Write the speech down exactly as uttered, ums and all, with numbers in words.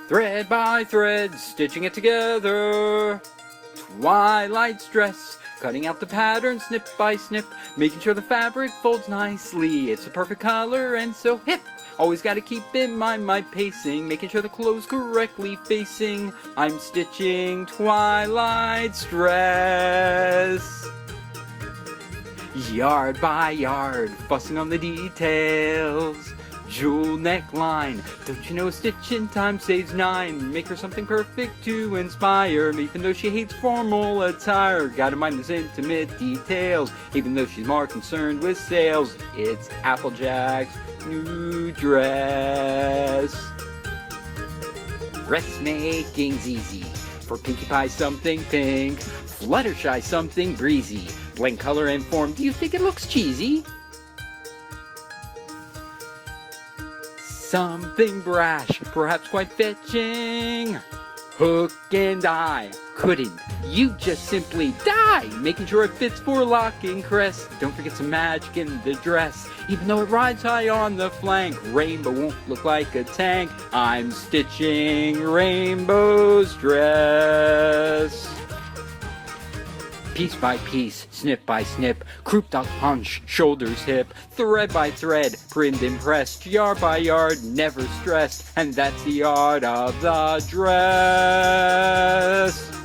Thread by thread, stitching it together. Twilight's dress, cutting out the pattern snip by snip, making sure the fabric folds nicely. It's the perfect color and so hip. Always gotta keep in mind my pacing, making sure the clothes correctly facing. I'm stitching Twilight's dress. Yard by yard, fussing on the details. Jewel neckline, don't you know a stitch in time saves nine? Make her something perfect to inspire me, even though she hates formal attire. Gotta mind those intimate details, even though she's more concerned with sales. It's Applejack's new dress. Dressmaking's easy, for Pinkie Pie something pink, Fluttershy something breezy. Blend color and form, do you think it looks cheesy? Something brash, perhaps quite fetching. Hook and eye, couldn't you just simply die? Making sure it fits for locking crest. Don't forget some magic in the dress, even though it rides high on the flank. Rainbow won't look like a tank. I'm stitching Rainbow's dress. Piece by piece, snip by snip, croup dot hunch, shoulders hip, thread by thread, primed impressed, yard by yard, never stressed, and that's the art of the dress.